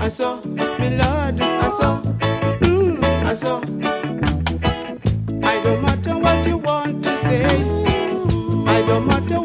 I saw, me Lord, I saw, I saw. I don't matter what you want to say, I don't matter